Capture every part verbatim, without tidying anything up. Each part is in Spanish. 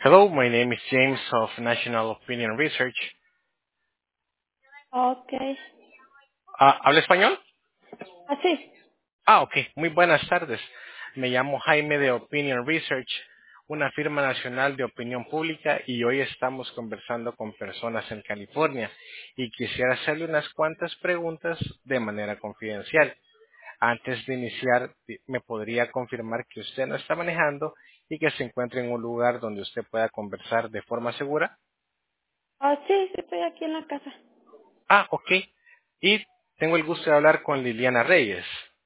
Hello, my name is James of National Opinion Research. Okay. Ah, ¿habla español? Así. Ah, ok. Muy buenas tardes. Me llamo Jaime de Opinion Research, una firma nacional de opinión pública, y hoy estamos conversando con personas en California y quisiera hacerle unas cuantas preguntas de manera confidencial. Antes de iniciar, ¿me podría confirmar que usted no está manejando y que se encuentra en un lugar donde usted pueda conversar de forma segura? Ah, sí, sí, estoy aquí en la casa. Ah, ok. Y tengo el gusto de hablar con Liliana Reyes.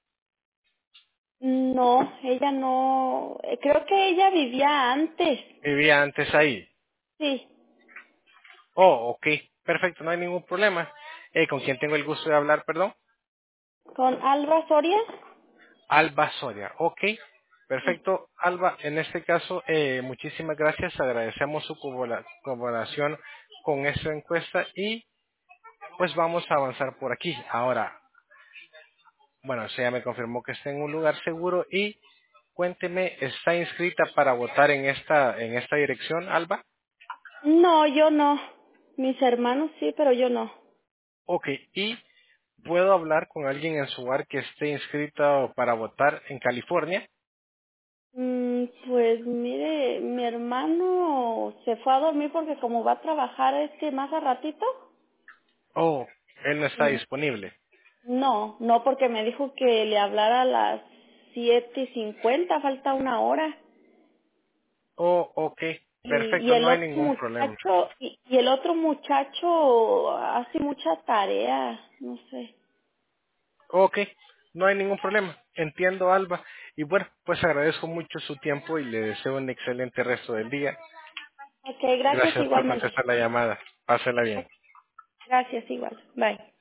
No, ella no. eh, Creo que ella vivía antes. Vivía antes ahí. Sí. Oh, ok. Perfecto, no hay ningún problema. Eh, ¿con quién tengo el gusto de hablar, perdón? ¿Con Alba Soria? Alba Soria. Ok. Sí. Perfecto. Alba, en este caso, eh, muchísimas gracias. Agradecemos su colabora- colaboración con esta encuesta y pues vamos a avanzar por aquí. Ahora, bueno, usted ya me confirmó que está en un lugar seguro y cuénteme, ¿está inscrita para votar en esta, en esta dirección, Alba? No, yo no. Mis hermanos sí, pero yo no. Ok, y puedo hablar con alguien en su hogar que esté inscrito para votar en California. Mm, pues mire, mi hermano se fue a dormir porque como va a trabajar este más a ratito. Oh, él no está Mm, disponible. No, no, porque me dijo que le hablara a las siete y cincuenta, falta una hora. Oh, ok, y, y perfecto, el no hay otro ningún problema. muchacho y, y el otro muchacho hace mucha tarea, no sé. Ok, no hay ningún problema. Entiendo, Alba. Y bueno, pues agradezco mucho su tiempo y le deseo un excelente resto del día. Okay, gracias Gracias por igualmente. contestar la llamada. Pásela bien. Gracias igual. Bye.